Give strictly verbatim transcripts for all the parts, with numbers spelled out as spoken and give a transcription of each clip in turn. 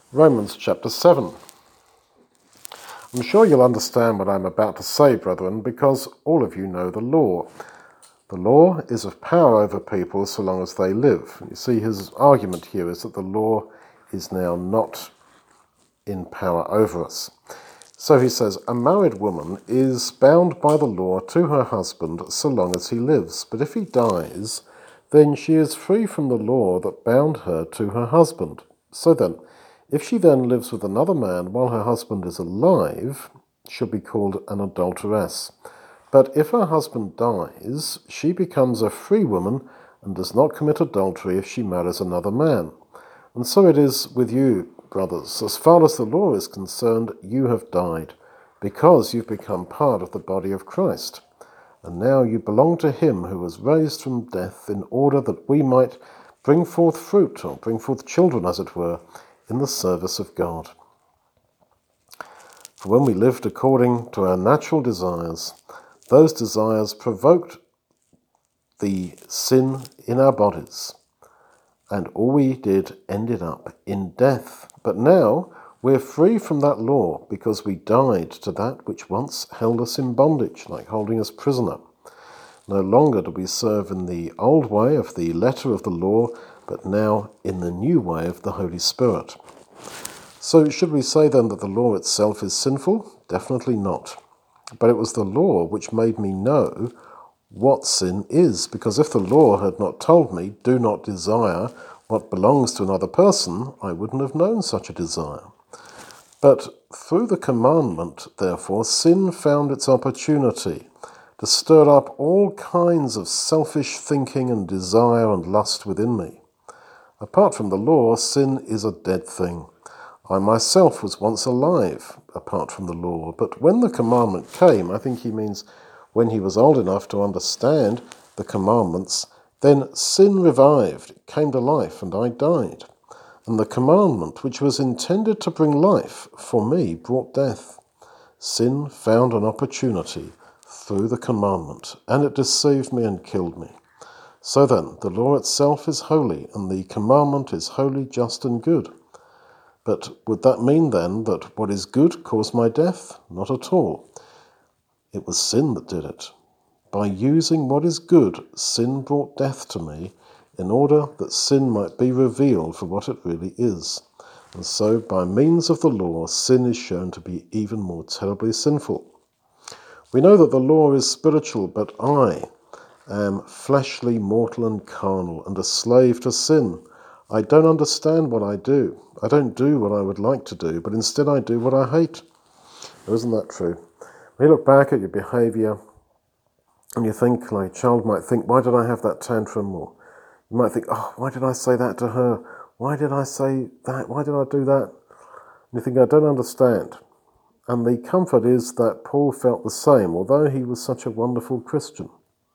Romans chapter seven. I'm sure you'll understand what I'm about to say, brethren, because all of you know the law. The law is of power over people so long as they live. You see, his argument here is that the law is now not in power over us. So he says, a married woman is bound by the law to her husband so long as he lives. But if he dies, then she is free from the law that bound her to her husband. So then, if she then lives with another man while her husband is alive, she'll be called an adulteress. But if her husband dies, she becomes a free woman and does not commit adultery if she marries another man. And so it is with you, brothers. As far as the law is concerned, you have died, because you've become part of the body of Christ. And now you belong to him who was raised from death in order that we might bring forth fruit, or bring forth children, as it were, in the service of God. For when we lived according to our natural desires, those desires provoked the sin in our bodies, and all we did ended up in death. But now we're free from that law because we died to that which once held us in bondage, like holding us prisoner. No longer do we serve in the old way of the letter of the law, but now in the new way of the Holy Spirit. So should we say then that the law itself is sinful? Definitely not. But it was the law which made me know what sin is, because if the law had not told me, do not desire what belongs to another person, I wouldn't have known such a desire. But through the commandment, therefore, sin found its opportunity to stir up all kinds of selfish thinking and desire and lust within me. Apart from the law, sin is a dead thing. I myself was once alive apart from the law, but when the commandment came, I think he means when he was old enough to understand the commandments, then sin revived, it came to life, and I died. And the commandment, which was intended to bring life, for me brought death. Sin found an opportunity through the commandment, and it deceived me and killed me. So then, the law itself is holy, and the commandment is holy, just, and good. But would that mean then that what is good caused my death? Not at all. It was sin that did it. By using what is good, sin brought death to me, in order that sin might be revealed for what it really is. And so, by means of the law, sin is shown to be even more terribly sinful. We know that the law is spiritual, but I am fleshly, mortal, and carnal, and a slave to sin. I don't understand what I do. I don't do what I would like to do, but instead I do what I hate. Isn't that true? When you look back at your behaviour, and you think, like a child might think, why did I have that tantrum? Or you might think, oh, why did I say that to her? Why did I say that? Why did I do that? And you think, I don't understand. And the comfort is that Paul felt the same, although he was such a wonderful Christian.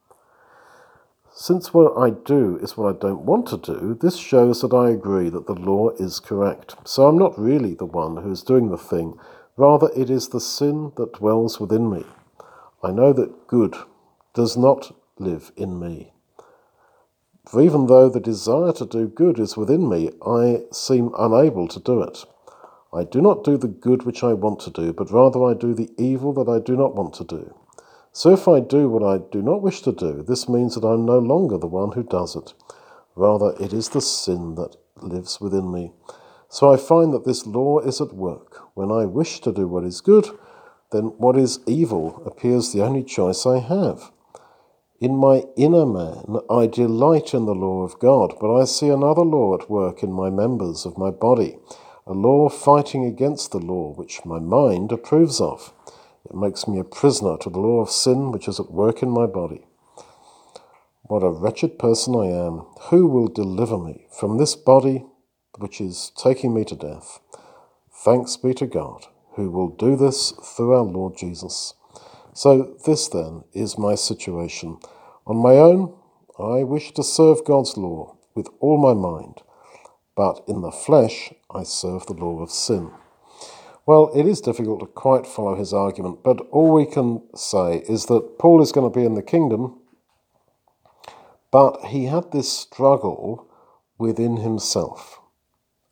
Since what I do is what I don't want to do, this shows that I agree that the law is correct. So I'm not really the one who is doing the thing. Rather, it is the sin that dwells within me. I know that good does not live in me. For even though the desire to do good is within me, I seem unable to do it. I do not do the good which I want to do, but rather I do the evil that I do not want to do. So if I do what I do not wish to do, this means that I am no longer the one who does it. Rather, it is the sin that lives within me. So I find that this law is at work. When I wish to do what is good, then what is evil appears the only choice I have. In my inner man, I delight in the law of God, but I see another law at work in my members of my body, a law fighting against the law which my mind approves of. It makes me a prisoner to the law of sin which is at work in my body. What a wretched person I am! Who will deliver me from this body which is taking me to death? Thanks be to God, who will do this through our Lord Jesus. So this then is my situation. On my own, I wish to serve God's law with all my mind, but in the flesh I serve the law of sin. Well, it is difficult to quite follow his argument, but all we can say is that Paul is going to be in the kingdom, but he had this struggle within himself.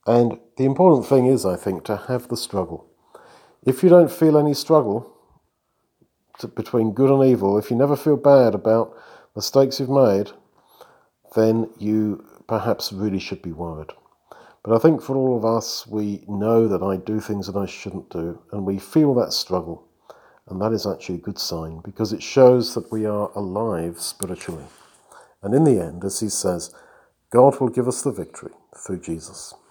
And the important thing is, I think, to have the struggle. If you don't feel any struggle to, between good and evil, if you never feel bad about mistakes you've made, then you perhaps really should be worried. But I think for all of us, we know that I do things that I shouldn't do, and we feel that struggle. And that is actually a good sign, because it shows that we are alive spiritually. And in the end, as he says, God will give us the victory through Jesus.